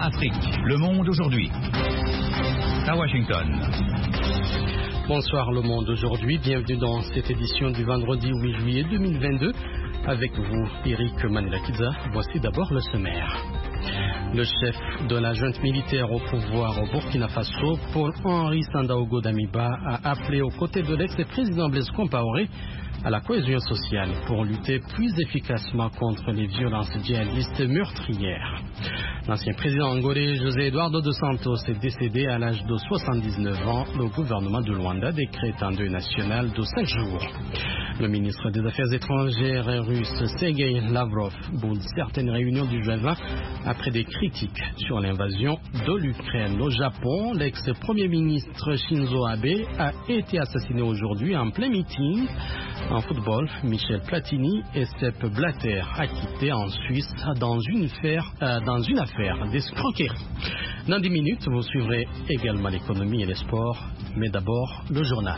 Afrique. Le monde aujourd'hui. À Washington. Bonsoir Le Monde aujourd'hui, bienvenue dans cette édition du vendredi 8 juillet 2022. Avec vous, Eric Manilakidza. Voici d'abord le sommaire. Le chef de la junte militaire au pouvoir au Burkina Faso, Paul-Henri Sandaogo Damiba, a appelé aux côtés de l'ex-président Blaise Compaoré à la cohésion sociale pour lutter plus efficacement contre les violences djihadistes meurtrières. L'ancien président angolais José Eduardo dos Santos est décédé à l'âge de 79 ans. Le gouvernement de Luanda décrète un deuil national de 5 jours. Le ministre des Affaires étrangères russe Sergei Lavrov boude certaines réunions du G20 après des critiques sur l'invasion de l'Ukraine. Au Japon, l'ex-premier ministre Shinzo Abe a été assassiné aujourd'hui en plein meeting. En football, Michel Platini et Sepp Blatter acquittés en Suisse dans une affaire d'escroquerie. Dans 10 minutes, vous suivrez également l'économie et les sports, mais d'abord le journal.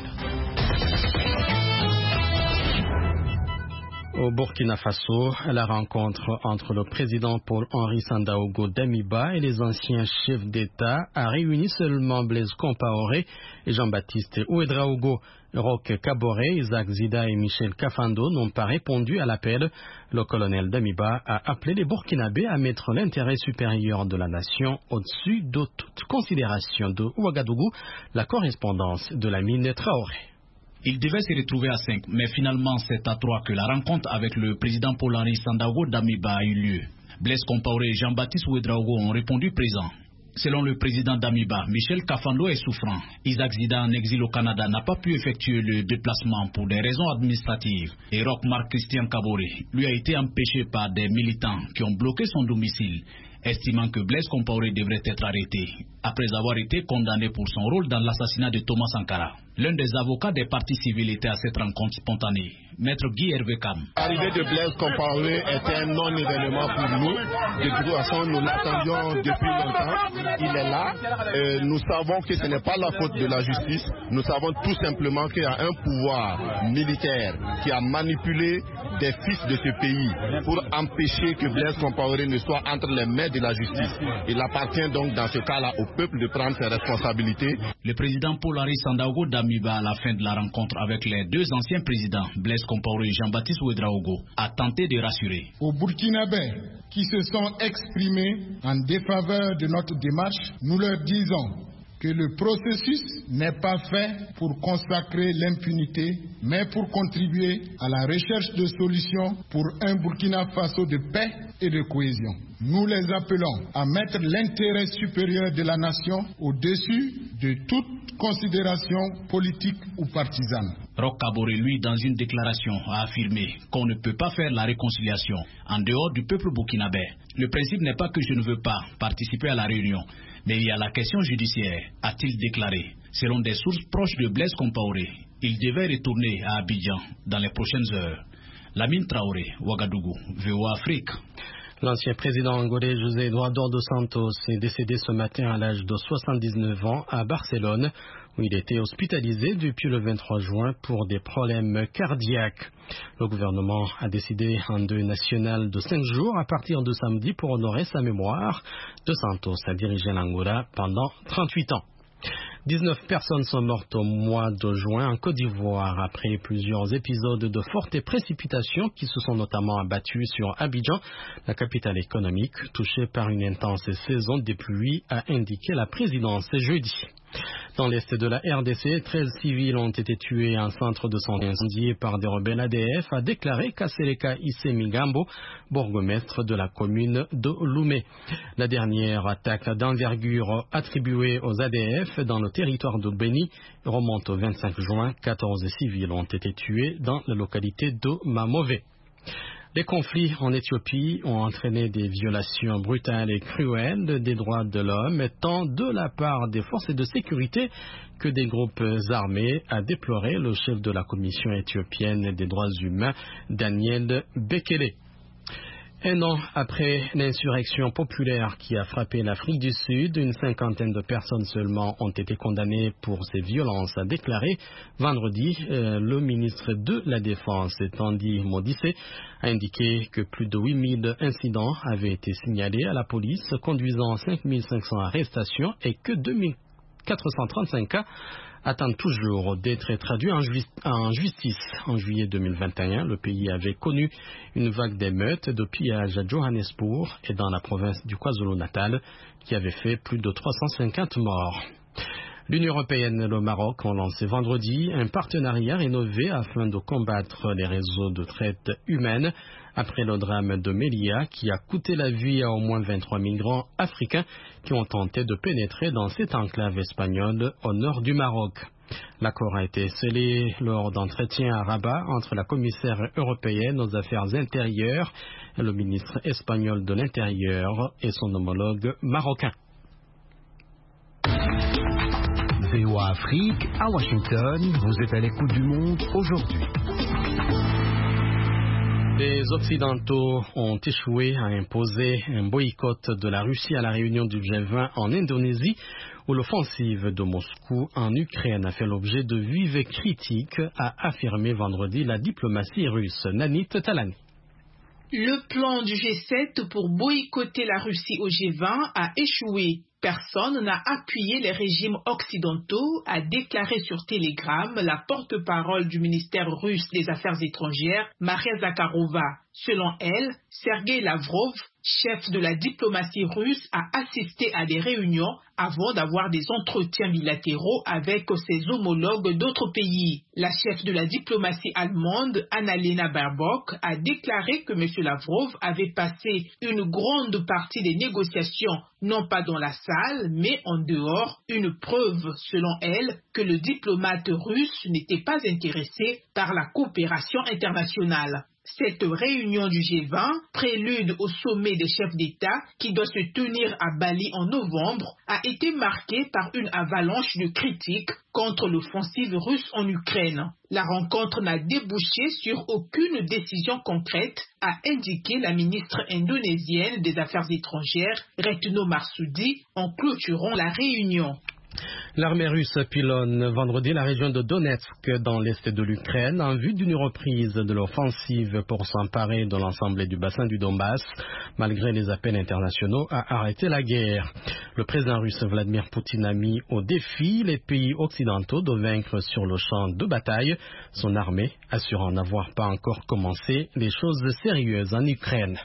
Au Burkina Faso, la rencontre entre le président Paul-Henri Sandaogo Damiba et les anciens chefs d'État a réuni seulement Blaise Compaoré et Jean-Baptiste Ouédraogo. Roch Kaboré, Isaac Zida et Michel Kafando n'ont pas répondu à l'appel. Le colonel Damiba a appelé les Burkinabés à mettre l'intérêt supérieur de la nation au-dessus de toute considération. De Ouagadougou, la correspondance de la mine Traoré. Il devait se retrouver à 5, mais finalement c'est à 3 que la rencontre avec le président Paul-Henri Sandaogo Damiba a eu lieu. Blaise Compaoré et Jean-Baptiste Ouédraogo ont répondu présents. Selon le président Damiba, Michel Kafando est souffrant. Isaac Zida, en exil au Canada, n'a pas pu effectuer le déplacement pour des raisons administratives. Et Roch Marc Christian Kaboré lui a été empêché par des militants qui ont bloqué son domicile, estimant que Blaise Compaoré devrait être arrêté après avoir été condamné pour son rôle dans l'assassinat de Thomas Sankara. L'un des avocats des partis civils était à cette rencontre spontanée, Maître Guy Hervé Kam. L'arrivée de Blaise Compaoré était un non-événement pour nous. De toute façon, nous l'attendions depuis longtemps. Il est là. Nous savons que ce n'est pas la faute de la justice. Nous savons tout simplement qu'il y a un pouvoir militaire qui a manipulé des fils de ce pays pour empêcher que Blaise Compaoré ne soit entre les mains de la justice. Il appartient donc dans ce cas-là au peuple de prendre ses responsabilités. Le président Paul-Henri Sandaogo Damiba, à la fin de la rencontre avec les deux anciens présidents, Blaise Compaoré et Jean-Baptiste Ouédraogo, a tenté de rassurer. Aux Burkinabés qui se sont exprimés en défaveur de notre démarche, nous leur disons que le processus n'est pas fait pour consacrer l'impunité, mais pour contribuer à la recherche de solutions pour un Burkina Faso de paix et de cohésion. Nous les appelons à mettre l'intérêt supérieur de la nation au-dessus de toute considération politique ou partisane. Roch Kaboré, lui, dans une déclaration, a affirmé qu'on ne peut pas faire la réconciliation en dehors du peuple burkinabé. Le principe n'est pas que je ne veux pas participer à la réunion, mais il y a la question judiciaire, a-t-il déclaré. Selon des sources proches de Blaise Compaoré, il devait retourner à Abidjan dans les prochaines heures. Lamine Traoré, Ouagadougou, VOA Afrique. L'ancien président angolais José Eduardo dos Santos est décédé ce matin à l'âge de 79 ans à Barcelone, où il était hospitalisé depuis le 23 juin pour des problèmes cardiaques. Le gouvernement a décidé un deuil national de 5 jours à partir de samedi pour honorer sa mémoire. Dos Santos a dirigé l'Angola pendant 38 ans. 19 personnes sont mortes au mois de juin en Côte d'Ivoire après plusieurs épisodes de fortes précipitations qui se sont notamment abattus sur Abidjan, la capitale économique, touchée par une intense saison des pluies, a indiqué la présidence jeudi. Dans l'est de la RDC, 13 civils ont été tués en centre de santé incendié par des rebelles ADF, a déclaré Kasereka Issemigambo, bourgmestre de la commune de Loumé. La dernière attaque d'envergure attribuée aux ADF dans le territoire de Béni remonte au 25 juin. 14 civils ont été tués dans la localité de Mamové. Les conflits en Éthiopie ont entraîné des violations brutales et cruelles des droits de l'homme, tant de la part des forces de sécurité que des groupes armés, a déploré le chef de la Commission éthiopienne des droits humains, Daniel Bekele. Un an après l'insurrection populaire qui a frappé l'Afrique du Sud, une cinquantaine de personnes seulement ont été condamnées pour ces violences, a déclaré vendredi le ministre de la Défense, Tandy Modise, a indiqué que plus de 8000 incidents avaient été signalés à la police, conduisant 5500 arrestations et que 2435 cas attendent toujours d'être traduits en justice. En juillet 2021, le pays avait connu une vague d'émeutes, de pillages à Johannesburg et dans la province du KwaZulu-Natal qui avait fait plus de 350 morts. L'Union européenne et le Maroc ont lancé vendredi un partenariat rénové afin de combattre les réseaux de traite humaine après le drame de Melilla qui a coûté la vie à au moins 23 migrants africains qui ont tenté de pénétrer dans cette enclave espagnole au nord du Maroc. L'accord a été scellé lors d'entretiens à Rabat entre la commissaire européenne aux affaires intérieures, le ministre espagnol de l'Intérieur et son homologue marocain. VOA Afrique, à Washington, vous êtes à l'écoute du monde aujourd'hui. Les Occidentaux ont échoué à imposer un boycott de la Russie à la réunion du G20 en Indonésie, où l'offensive de Moscou en Ukraine a fait l'objet de vives critiques, a affirmé vendredi la diplomatie russe. Nanit Talani. Le plan du G7 pour boycotter la Russie au G20 a échoué. Personne n'a appuyé les régimes occidentaux, a déclaré sur Telegram la porte-parole du ministère russe des Affaires étrangères, Maria Zakharova. Selon elle, Sergei Lavrov, chef de la diplomatie russe, a assisté à des réunions avant d'avoir des entretiens bilatéraux avec ses homologues d'autres pays. La chef de la diplomatie allemande, Annalena Baerbock, a déclaré que M. Lavrov avait passé une grande partie des négociations, non pas dans la salle, mais en dehors, une preuve, selon elle, que le diplomate russe n'était pas intéressé par la coopération internationale. Cette réunion du G20, prélude au sommet des chefs d'État qui doit se tenir à Bali en novembre, a été marquée par une avalanche de critiques contre l'offensive russe en Ukraine. La rencontre n'a débouché sur aucune décision concrète, a indiqué la ministre indonésienne des Affaires étrangères, Retno Marsudi, en clôturant la réunion. L'armée russe pilonne vendredi la région de Donetsk dans l'est de l'Ukraine en vue d'une reprise de l'offensive pour s'emparer de l'ensemble du bassin du Donbass, malgré les appels internationaux à arrêter la guerre. Le président russe Vladimir Poutine a mis au défi les pays occidentaux de vaincre sur le champ de bataille son armée, assurant n'avoir pas encore commencé les choses sérieuses en Ukraine.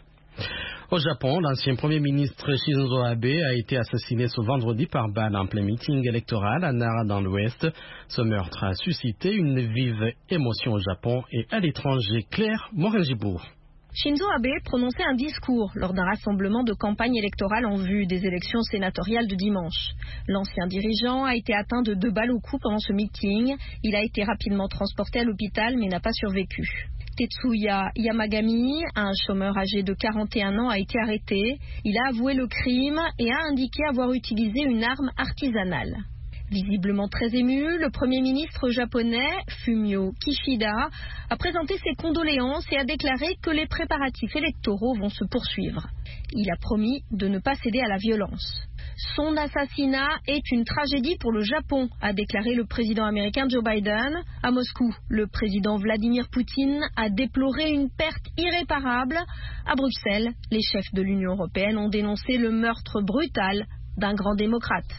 Au Japon, l'ancien Premier ministre Shinzo Abe a été assassiné ce vendredi par balle en plein meeting électoral à Nara dans l'Ouest. Ce meurtre a suscité une vive émotion au Japon et à l'étranger. Claire Morin-Gibourg. Shinzo Abe prononçait un discours lors d'un rassemblement de campagne électorale en vue des élections sénatoriales de dimanche. L'ancien dirigeant a été atteint de 2 balles au cou pendant ce meeting. Il a été rapidement transporté à l'hôpital mais n'a pas survécu. Tetsuya Yamagami, un chômeur âgé de 41 ans, a été arrêté. Il a avoué le crime et a indiqué avoir utilisé une arme artisanale. Visiblement très ému, le Premier ministre japonais, Fumio Kishida, a présenté ses condoléances et a déclaré que les préparatifs électoraux vont se poursuivre. Il a promis de ne pas céder à la violence. Son assassinat est une tragédie pour le Japon, a déclaré le président américain Joe Biden. À Moscou, le président Vladimir Poutine a déploré une perte irréparable. À Bruxelles, les chefs de l'Union européenne ont dénoncé le meurtre brutal d'un grand démocrate.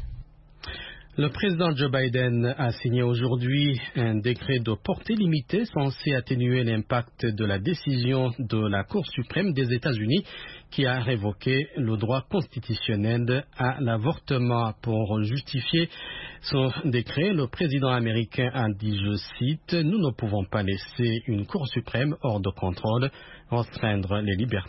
Le président Joe Biden a signé aujourd'hui un décret de portée limitée censé atténuer l'impact de la décision de la Cour suprême des États-Unis qui a révoqué le droit constitutionnel à l'avortement. Pour justifier son décret, le président américain a dit, je cite, « Nous ne pouvons pas laisser une Cour suprême hors de contrôle restreindre les libertés »,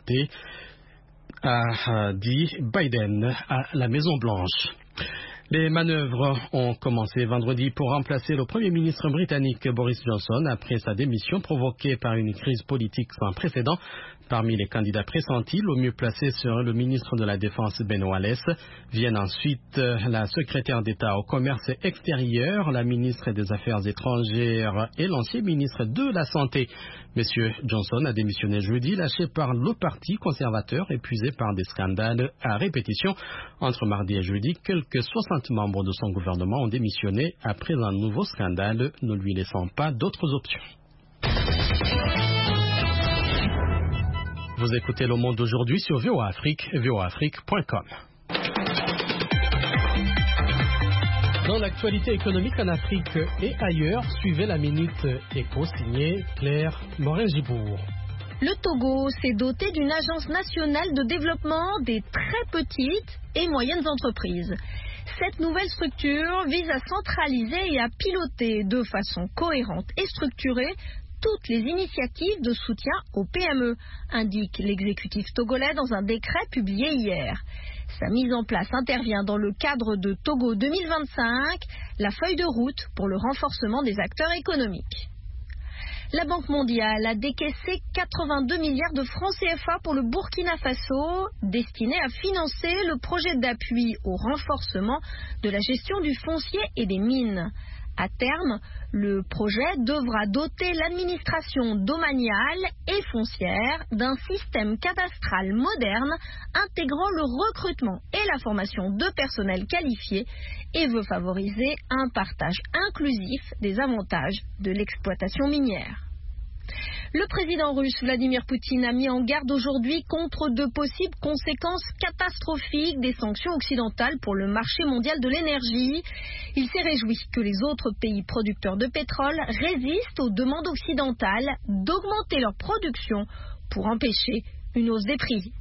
a dit Biden à la Maison-Blanche. Les manœuvres ont commencé vendredi pour remplacer le Premier ministre britannique Boris Johnson après sa démission provoquée par une crise politique sans précédent. Parmi les candidats pressentis, le mieux placé serait le ministre de la Défense Ben Wallace. Viennent ensuite la secrétaire d'État au commerce extérieur, la ministre des Affaires étrangères et l'ancien ministre de la Santé. Monsieur Johnson a démissionné jeudi, lâché par le parti conservateur, épuisé par des scandales à répétition. Entre mardi et jeudi, quelques 60 membres de son gouvernement ont démissionné après un nouveau scandale, ne lui laissant pas d'autres options. Vous écoutez Le Monde d'aujourd'hui sur VOA Afrique, voaafrique.com. Dans l'actualité économique en Afrique et ailleurs, suivez la Minute Éco signée Claire Morin-Gibourg. Le Togo s'est doté d'une agence nationale de développement des très petites et moyennes entreprises. Cette nouvelle structure vise à centraliser et à piloter de façon cohérente et structurée toutes les initiatives de soutien aux PME, indique l'exécutif togolais dans un décret publié hier. Sa mise en place intervient dans le cadre de Togo 2025, la feuille de route pour le renforcement des acteurs économiques. La Banque mondiale a décaissé 82 milliards de francs CFA pour le Burkina Faso, destiné à financer le projet d'appui au renforcement de la gestion du foncier et des mines. À terme, le projet devra doter l'administration domaniale et foncière d'un système cadastral moderne intégrant le recrutement et la formation de personnel qualifié et veut favoriser un partage inclusif des avantages de l'exploitation minière. Le président russe Vladimir Poutine a mis en garde aujourd'hui contre de possibles conséquences catastrophiques des sanctions occidentales pour le marché mondial de l'énergie. Il s'est réjoui que les autres pays producteurs de pétrole résistent aux demandes occidentales d'augmenter leur production pour empêcher une hausse des prix.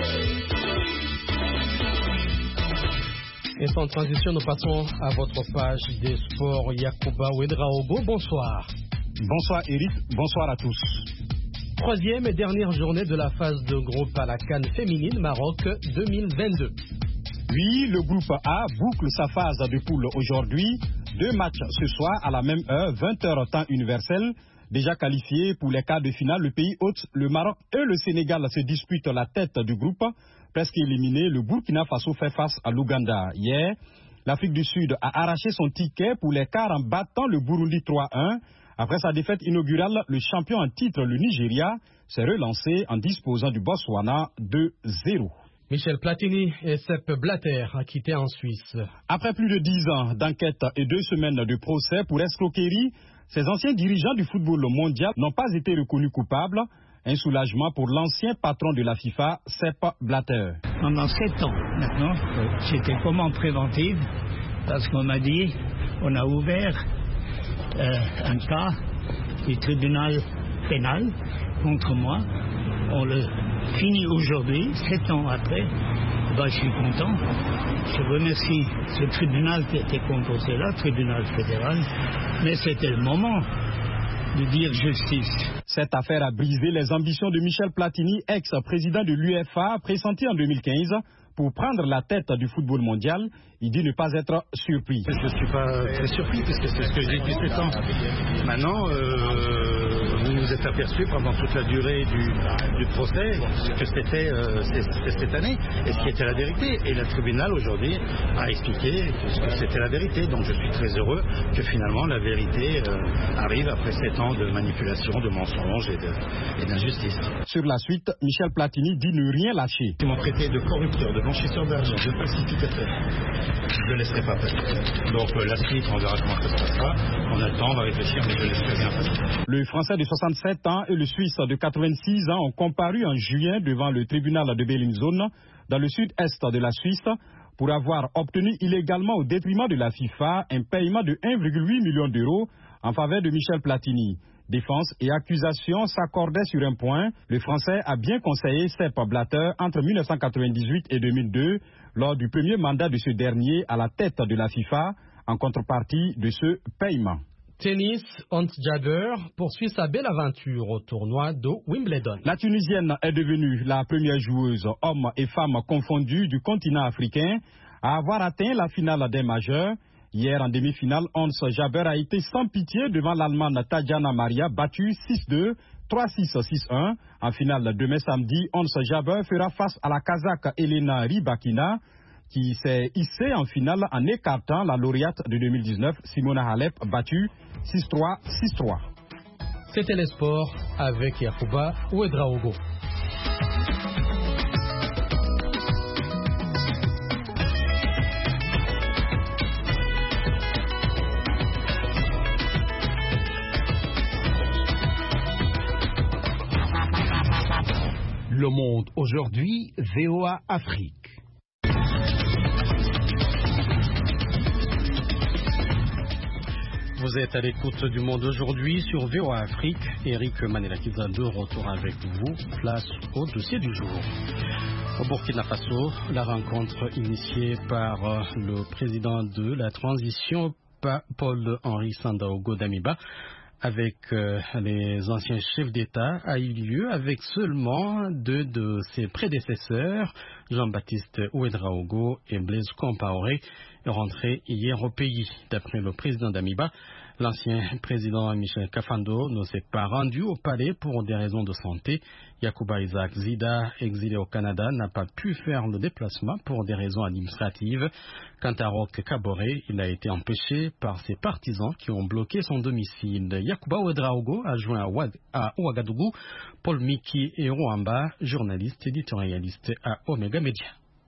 Et sans transition, nous passons à votre page des sports. Yacouba Ouedraogo, bonsoir. Bonsoir Eric, bonsoir à tous. Troisième et dernière journée de la phase de groupe à la CAN féminine Maroc 2022. Oui, le groupe A boucle sa phase de poule aujourd'hui. 2 matchs ce soir à la même heure, 20h temps universel. Déjà qualifiés pour les quarts de finale, le pays hôte, le Maroc et le Sénégal se disputent la tête du groupe. Presque éliminé, le Burkina Faso fait face à l'Ouganda. Hier, l'Afrique du Sud a arraché son ticket pour les quarts en battant le Burundi 3-1. Après sa défaite inaugurale, le champion en titre, le Nigeria, s'est relancé en disposant du Botswana 2-0. Michel Platini et Sepp Blatter acquittés en Suisse. Après plus de 10 ans d'enquête et 2 semaines de procès pour escroquerie, ces anciens dirigeants du football mondial n'ont pas été reconnus coupables. Un soulagement pour l'ancien patron de la FIFA, Sepp Blatter. Pendant 7 ans maintenant, j'étais comment préventive, parce qu'on m'a dit, on a ouvert un cas du tribunal pénal contre moi. On le finit aujourd'hui, 7 ans après. Je suis content. Je remercie ce tribunal qui était composé là, tribunal fédéral. Mais c'était le moment de dire justice. Cette affaire a brisé les ambitions de Michel Platini, ex-président de l'UEFA, pressenti en 2015 pour prendre la tête du football mondial. Il dit ne pas être surpris. Je ne suis pas très surpris puisque c'est ce que je dis depuis 7 ans. Maintenant, vous nous êtes aperçus pendant toute la durée du procès que c'était cette année et ce qui était la vérité. Et le tribunal aujourd'hui a expliqué que c'était la vérité. Donc je suis très heureux que finalement la vérité arrive après 7 ans de manipulation, de mensonges et d'injustice. Sur la suite, Michel Platini dit ne rien lâcher. Ils m'ont traité de corrupteur, de blanchisseur d'argent, de falsificateur. Je ne laisserai pas passer. Donc la suite, on verra comment ça se passera. On a le temps, on va réfléchir, mais je ne laisserai rien passer. Le Français de 67 ans et le Suisse de 86 ans ont comparu en juin devant le tribunal de Bellinzone, dans le sud-est de la Suisse, pour avoir obtenu illégalement au détriment de la FIFA un paiement de 1,8 million d'euros en faveur de Michel Platini. Défense et accusation s'accordaient sur un point. Le Français a bien conseillé Sepp Blatter entre 1998 et 2002 lors du premier mandat de ce dernier à la tête de la FIFA en contrepartie de ce paiement. Tennis, Ons Jabeur poursuit sa belle aventure au tournoi de Wimbledon. La Tunisienne est devenue la première joueuse, hommes et femmes confondus, du continent africain à avoir atteint la finale des majeurs. Hier, en demi-finale, Ons Jabeur a été sans pitié devant l'Allemande Tatjana Maria, battue 6-2, 3-6, 6-1. En finale, demain samedi, Ons Jabeur fera face à la Kazakh Elena Rybakina, qui s'est hissée en finale en écartant la lauréate de 2019, Simona Halep, battue 6-3, 6-3. C'était les sports avec Yacouba Ouedraogo. Le Monde aujourd'hui, VOA Afrique. Vous êtes à l'écoute du Monde aujourd'hui sur VOA Afrique. Eric Manelakiza de retour avec vous. Place au dossier du jour. Au Burkina Faso, la rencontre initiée par le président de la transition, Paul-Henri Sandaogo Damiba, avec les anciens chefs d'État a eu lieu avec seulement deux de ses prédécesseurs, Jean-Baptiste Ouedraogo et Blaise Compaoré, rentrés hier au pays. D'après le président Damiba, l'ancien président Michel Kafando ne s'est pas rendu au palais pour des raisons de santé. Yacouba Isaac Zida, exilé au Canada, n'a pas pu faire le déplacement pour des raisons administratives. Quant à Roch Kaboré, il a été empêché par ses partisans qui ont bloqué son domicile. Yacouba Ouedraogo a joint à Ouagadougou Paul Miki et Rwamba, journaliste éditorialiste à Omega Media.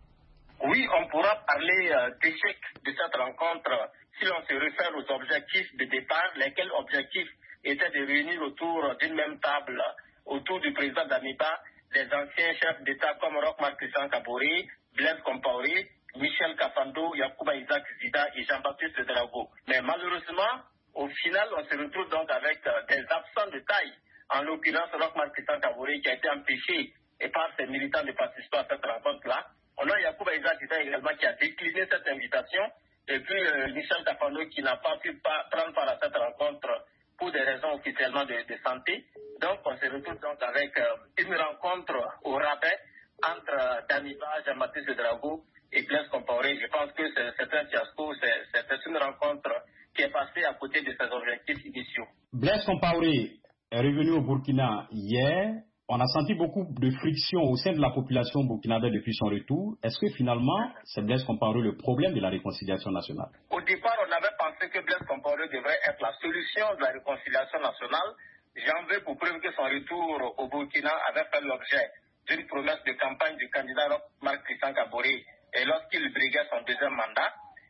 Oui, on pourra parler d'échec de cette rencontre si l'on se réfère aux objectifs de départ, lesquels objectifs étaient de réunir autour d'une même table, autour du président Damiba, les anciens chefs d'État comme Roch-Marc Christian Kaboré, Blaise Compaoré, Michel Kafando, Yacouba Isaac Zida et Jean-Baptiste Ouedraogo. Mais malheureusement, au final, on se retrouve donc avec des absents de taille. En l'occurrence, Roch-Marc Christian Kaboré qui a été empêché et par ses militants de participer à cette rencontre-là. On a Yacouba Isaac Zida également qui a décliné cette invitation. Et puis Michel Kafando qui n'a pas pu prendre part à cette rencontre pour des raisons officiellement de santé. Donc on se retrouve donc avec une rencontre au rabais entre Damiba, Jean-Baptiste Ouedraogo et Blaise Compaoré. Je pense que c'est un fiasco, c'est une rencontre qui est passée à côté de ses objectifs initiaux. Blaise Compaoré est revenu au Burkina hier. On a senti beaucoup de friction au sein de la population burkinabé depuis son retour. Est-ce que finalement, c'est Blaise Compaoré le problème de la réconciliation nationale? Au départ, on avait pensé que Blaise Compaoré devrait être la solution de la réconciliation nationale. J'en veux pour preuve que son retour au Burkina avait fait l'objet d'une promesse de campagne du candidat Roch-Marc Christian Kaboré et lorsqu'il briguait son deuxième mandat.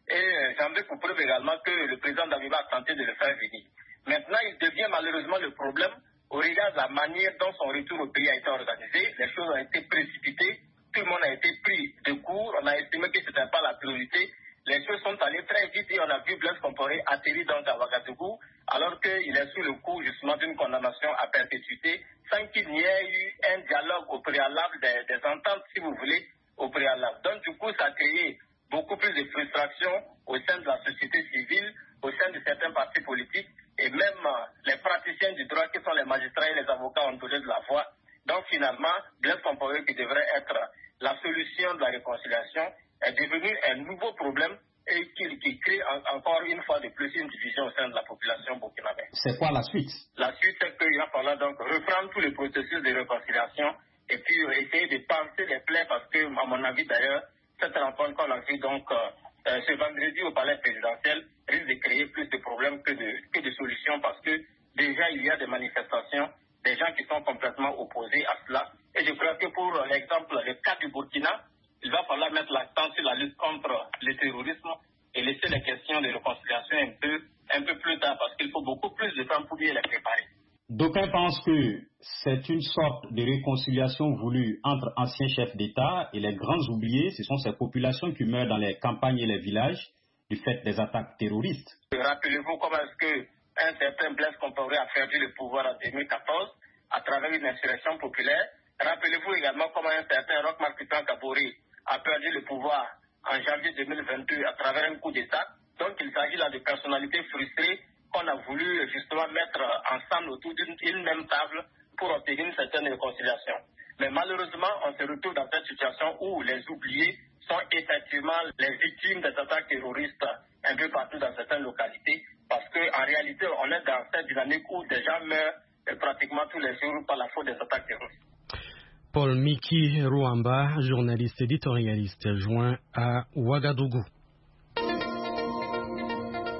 Et j'en veux pour preuve également que le président Damiba a tenté de le faire venir. Maintenant, il devient malheureusement le problème au regard de la manière dont son retour au pays a été organisé. Les choses ont été précipitées, tout le monde a été pris de court, on a estimé que ce n'était pas la priorité. Les choses sont allées très vite et on a vu Blaise Compaoré atterrir donc à Ouagadougou alors qu'il est sous le coup justement d'une condamnation à perpétuité sans qu'il n'y ait eu un dialogue au préalable, des ententes si vous voulez au préalable. Donc du coup ça a créé beaucoup plus de frustration au sein de la société civile, au sein de certains partis politiques et même les praticiens du droit qui sont les magistrats et les avocats ont donné de la voix. Donc finalement, Blaise Compaoré qui devrait être la solution de la réconciliation est devenu un nouveau problème et qui crée encore une fois de plus une division au sein de la population burkinabé. C'est quoi la suite? La suite, c'est qu'il va falloir donc reprendre tous les processus de réconciliation et puis essayer de panser les plaies parce que, à mon avis d'ailleurs, cette rencontre qu'on a vue donc ce vendredi au palais présidentiel risque de créer plus de problèmes que de solutions parce que déjà il y a des manifestations, des gens qui sont complètement opposés à cela. Et je crois que pour l'exemple, le cas du Burkina, il va falloir mettre l'accent sur la lutte contre le terrorisme et laisser les questions de réconciliation un peu plus tard parce qu'il faut beaucoup plus de temps pour bien les préparer. D'aucuns pensent que c'est une sorte de réconciliation voulue entre anciens chefs d'État et les grands oubliés, ce sont ces populations qui meurent dans les campagnes et les villages du fait des attaques terroristes. Rappelez-vous comment est-ce qu'un certain Blaise Compaoré a perdu le pouvoir en 2014 à travers une insurrection populaire. Rappelez-vous également comment un certain Roch-Marc Christian Kaboré a perdu le pouvoir en janvier 2022 à travers un coup d'État. Donc il s'agit là de personnalités frustrées qu'on a voulu justement mettre ensemble autour d'une même table pour obtenir une certaine réconciliation. Mais malheureusement, on se retrouve dans cette situation où les oubliés sont effectivement les victimes des attaques terroristes un peu partout dans certaines localités parce qu'en réalité, on est dans cette dynamique où des gens meurent pratiquement tous les jours par la faute des attaques terroristes. Paul Miki Rwamba, journaliste éditorialiste, joint à Ouagadougou.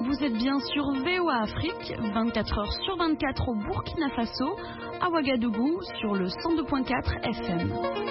Vous êtes bien sur VOA Afrique, 24 heures sur 24 au Burkina Faso, à Ouagadougou, sur le 102.4 FM.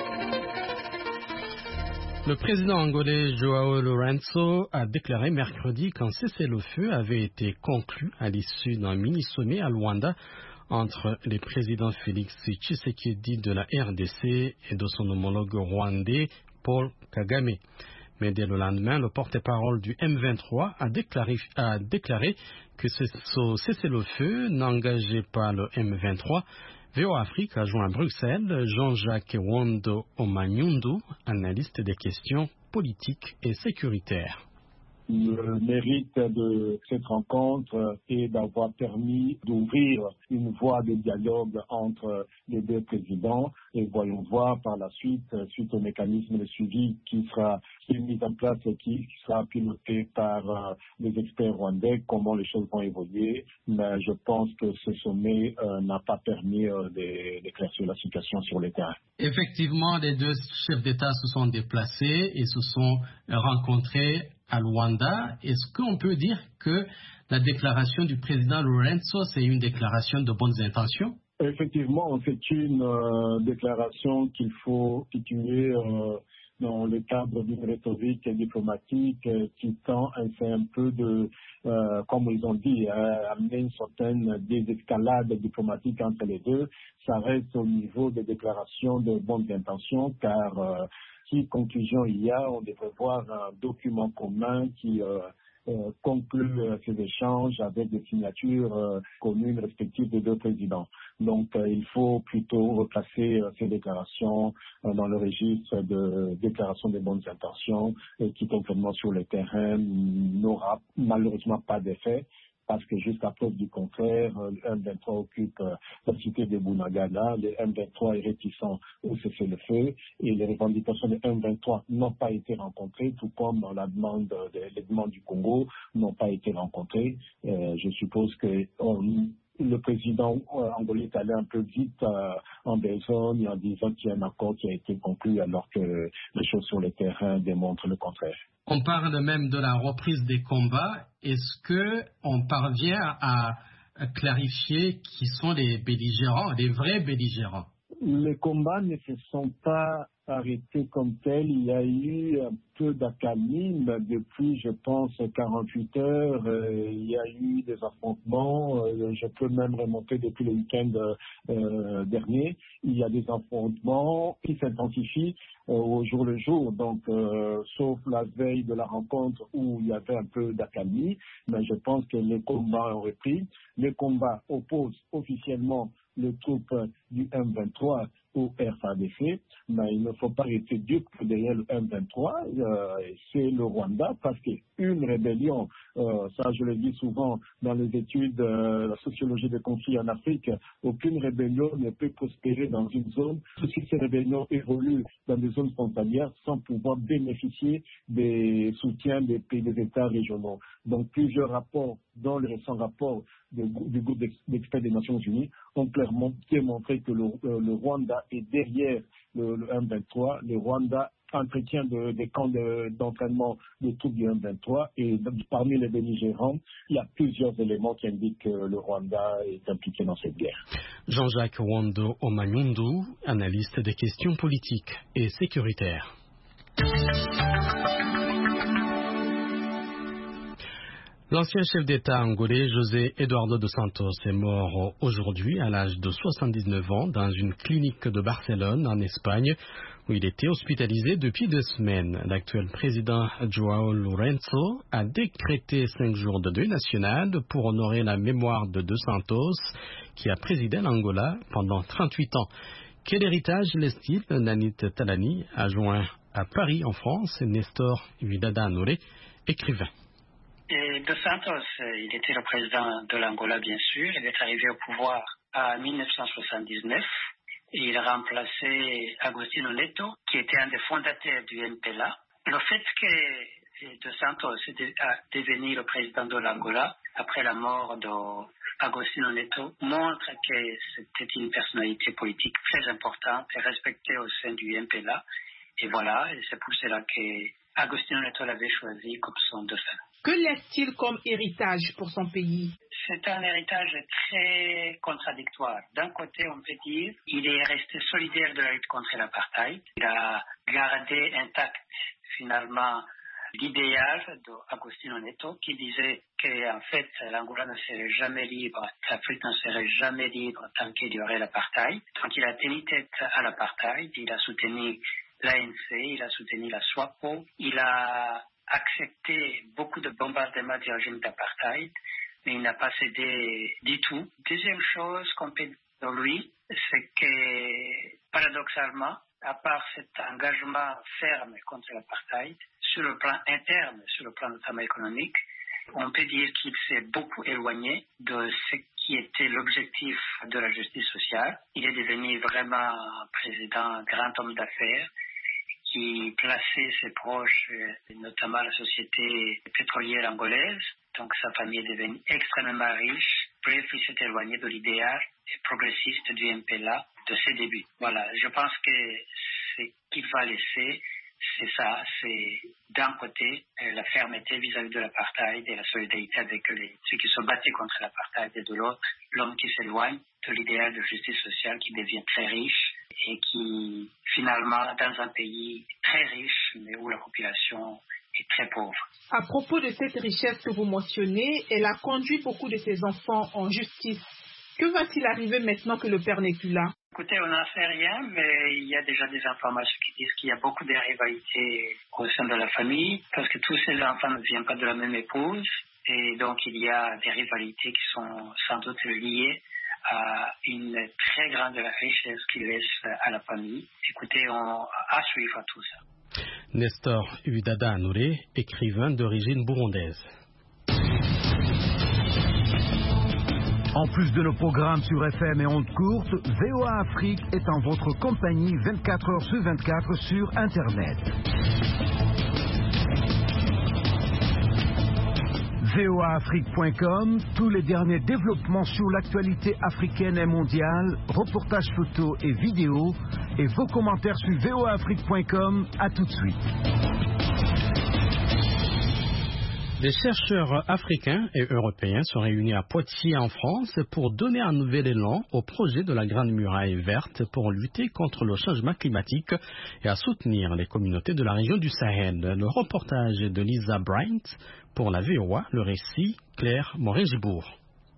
Le président angolais João Lourenço a déclaré mercredi qu'un cessez-le-feu avait été conclu à l'issue d'un mini-sommet à Luanda entre les présidents Félix Tshisekedi de la RDC et de son homologue rwandais Paul Kagame. Mais dès le lendemain, le porte-parole du M23 a déclaré que ce cessez-le-feu n'engageait pas le M23. VOA Afrique a joint à Bruxelles Jean-Jacques Wondo Omanyundu, analyste des questions politiques et sécuritaires. Le mérite de cette rencontre est d'avoir permis d'ouvrir une voie de dialogue entre les deux présidents et voyons voir par la suite au mécanisme de suivi qui sera mis en place et qui sera piloté par les experts rwandais, comment les choses vont évoluer. Mais je pense que ce sommet n'a pas permis d'éclaircir la situation sur le terrain. Effectivement, les deux chefs d'État se sont déplacés et se sont rencontrés à Luanda. Est-ce qu'on peut dire que la déclaration du président Lourenço, c'est une déclaration de bonnes intentions? Effectivement, c'est une déclaration qu'il faut situer dans le cadre d'une rhétorique diplomatique qui tend à essayer un peu de, comme ils ont dit, amener une certaine désescalade diplomatique entre les deux. Ça reste au niveau des déclarations de bonnes intentions, car si conclusion il y a, on devrait voir un document commun qui conclut ces échanges avec des signatures communes respectives des deux présidents. Donc il faut plutôt replacer ces déclarations dans le registre de déclarations de bonnes intentions et qui concrètement sur le terrain n'aura malheureusement pas d'effet. Parce que jusqu'à preuve du contraire, le M23 occupe la cité de Bunagana, le M23 est réticent au cessez-le-feu et les revendications du M23 n'ont pas été rencontrées, tout comme les demandes du Congo n'ont pas été rencontrées. Je suppose que le président angolais est allé un peu vite en besogne en disant qu'il y a un accord qui a été conclu alors que les choses sur le terrain démontrent le contraire. On parle même de la reprise des combats. Est-ce qu'on parvient à clarifier qui sont les belligérants, les vrais belligérants? Les combats ne se sont pas arrêtés comme tels. Il y a eu un peu d'accalmie depuis, je pense, 48 heures. Il y a eu des affrontements. Je peux même remonter depuis le week-end dernier. Il y a des affrontements qui s'intensifient au jour le jour. Donc, sauf la veille de la rencontre où il y avait un peu d'accalmie. Mais je pense que les combats ont repris. Les combats opposent officiellement les troupes du M23 au RFADC, mais il ne faut pas rester dupe que derrière le M23, c'est le Rwanda, parce qu'une rébellion, ça je le dis souvent dans les études de la sociologie des conflits en Afrique, aucune rébellion ne peut prospérer dans une zone si ces rébellions évoluent dans des zones frontalières sans pouvoir bénéficier des soutiens des États régionaux. Donc plusieurs rapports, dont le récent rapport du groupe d'experts des Nations Unies, ont clairement démontré que le Rwanda est derrière le M23. Le Rwanda entretient des camps d'entraînement de troupes du M23 et parmi les belligérants, il y a plusieurs éléments qui indiquent que le Rwanda est impliqué dans cette guerre. Jean-Jacques Wondo Omanyundu, analyste des questions politiques et sécuritaires. L'ancien chef d'État angolais José Eduardo dos Santos est mort aujourd'hui à l'âge de 79 ans dans une clinique de Barcelone en Espagne où il était hospitalisé depuis 2 semaines. L'actuel président João Lourenço a décrété 5 jours de deuil national pour honorer la mémoire de dos Santos qui a présidé l'Angola pendant 38 ans. Quel héritage laisse-t-il? Nanit Talani a joint à Paris en France Nestor Vidada Noré, écrivain. Et Dos Santos, il était le président de l'Angola, bien sûr. Il est arrivé au pouvoir en 1979 et il a remplacé Agostinho Neto, qui était un des fondateurs du MPLA. Le fait que Dos Santos a devenu le président de l'Angola après la mort d'Agostinho Neto montre que c'était une personnalité politique très importante et respectée au sein du MPLA. Et voilà, et c'est pour cela que Agostinho Neto l'avait choisi comme son dauphin. Que laisse-t-il comme héritage pour son pays? C'est un héritage très contradictoire. D'un côté, on peut dire qu'il est resté solidaire de la lutte contre l'apartheid. Il a gardé intact, finalement, l'idéal d'Agostinho Neto qui disait qu'en fait, l'Angola ne serait jamais libre, l'Afrique ne serait jamais libre tant qu'il y aurait l'apartheid. Donc, il a tenu tête à l'apartheid, il a soutenu l'ANC, il a soutenu la SWAPO, il a accepté beaucoup de bombardements du régime d'apartheid, mais il n'a pas cédé du tout. Deuxième chose qu'on peut dire de lui, c'est que, paradoxalement, à part cet engagement ferme contre l'apartheid, sur le plan interne, sur le plan notamment économique, on peut dire qu'il s'est beaucoup éloigné de ce qui était l'objectif de la justice sociale. Il est devenu vraiment président, grand homme d'affaires, qui plaçait ses proches, notamment la société pétrolière angolaise. Donc sa famille est devenue extrêmement riche. Bref, il s'est éloigné de l'idéal progressiste du MPLA de ses débuts. Voilà, je pense que ce qu'il va laisser, c'est ça, c'est d'un côté la fermeté vis-à-vis de l'apartheid et la solidarité avec ceux qui sont battus contre l'apartheid, et de l'autre, l'homme qui s'éloigne de l'idéal de justice sociale, qui devient très riche et qui, finalement, dans un pays très riche, mais où la population est très pauvre. À propos de cette richesse que vous mentionnez, elle a conduit beaucoup de ses enfants en justice. Que va-t-il arriver maintenant que le père n'est plus là? Écoutez, on n'en sait rien, mais il y a déjà des informations qui disent qu'il y a beaucoup de rivalités au sein de la famille, parce que tous ces enfants ne viennent pas de la même épouse, et donc il y a des rivalités qui sont sans doute liées à une très grande richesse qu'il laisse à la famille. Écoutez, on a suivre tout ça. Nestor Uidada Anouré, écrivain d'origine burundaise. En plus de nos programmes sur FM et ondes courtes, VOA Afrique est en votre compagnie 24 heures sur 24 sur Internet. voaafrique.com, tous les derniers développements sur l'actualité africaine et mondiale, reportages photos et vidéos, et vos commentaires sur voaafrique.com. À tout de suite. Les chercheurs africains et européens sont réunis à Poitiers en France pour donner un nouvel élan au projet de la Grande Muraille Verte pour lutter contre le changement climatique et à soutenir les communautés de la région du Sahel. Le reportage de Lisa Bryant pour la VOA, le récit Claire Moret-Gibourg.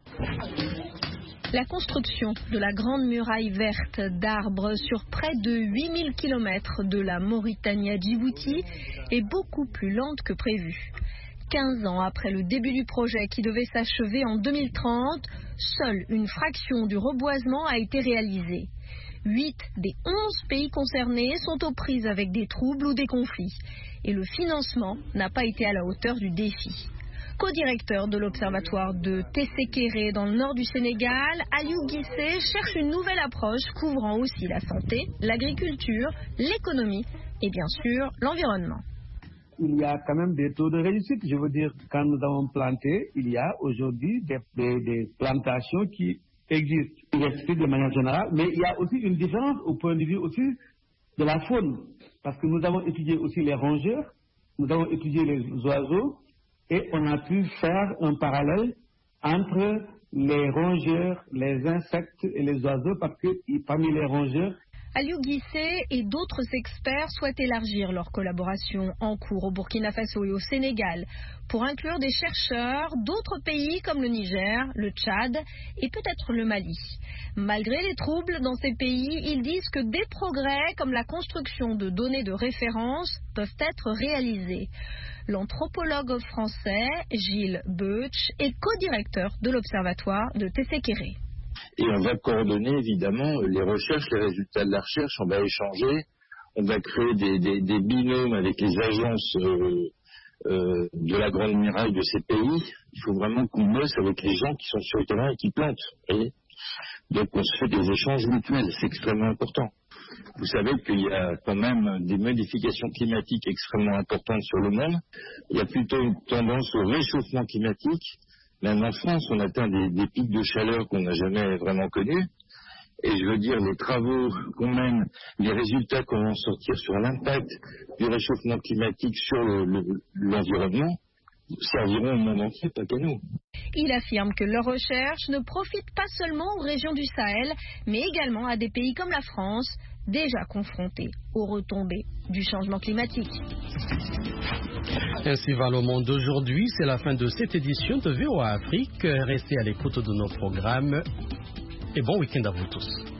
La construction de la Grande Muraille Verte d'arbres sur près de 8000 km de la Mauritanie à Djibouti est beaucoup plus lente que prévu. 15 ans après le début du projet qui devait s'achever en 2030, seule une fraction du reboisement a été réalisée. 8 des 11 pays concernés sont aux prises avec des troubles ou des conflits. Et le financement n'a pas été à la hauteur du défi. Co-directeur de l'observatoire de Tessékéré dans le nord du Sénégal, Aliou Guissé cherche une nouvelle approche couvrant aussi la santé, l'agriculture, l'économie et bien sûr l'environnement. Il y a quand même des taux de réussite. Je veux dire, quand nous avons planté, il y a aujourd'hui des plantations qui existent de manière générale, mais il y a aussi une différence au point de vue aussi de la faune, parce que nous avons étudié aussi les rongeurs, nous avons étudié les oiseaux, et on a pu faire un parallèle entre les rongeurs, les insectes et les oiseaux, parce que parmi les rongeurs, Aliou Guissé et d'autres experts souhaitent élargir leur collaboration en cours au Burkina Faso et au Sénégal pour inclure des chercheurs d'autres pays comme le Niger, le Tchad et peut-être le Mali. Malgré les troubles dans ces pays, ils disent que des progrès comme la construction de données de référence peuvent être réalisés. L'anthropologue français Gilles Beutsch est co-directeur de l'observatoire de Tessékéré. Et on va coordonner évidemment les recherches, les résultats de la recherche, on va échanger, on va créer des binômes avec les agences de la Grande Muraille de ces pays. Il faut vraiment qu'on bosse avec les gens qui sont sur le terrain et qui plantent. Voyez, donc on se fait des échanges mutuels, c'est extrêmement important. Vous savez qu'il y a quand même des modifications climatiques extrêmement importantes sur le monde. Il y a plutôt une tendance au réchauffement climatique. Même en France, on atteint des pics de chaleur qu'on n'a jamais vraiment connus. Et je veux dire, les travaux qu'on mène, les résultats qu'on va en sortir sur l'impact du réchauffement climatique sur l'environnement serviront au monde entier, pas qu'à nous. Il affirme que leurs recherches ne profitent pas seulement aux régions du Sahel, mais également à des pays comme la France, déjà confrontés aux retombées du changement climatique. Ainsi va le monde d'aujourd'hui. C'est la fin de cette édition de VOA Afrique. Restez à l'écoute de nos programmes et bon week-end à vous tous.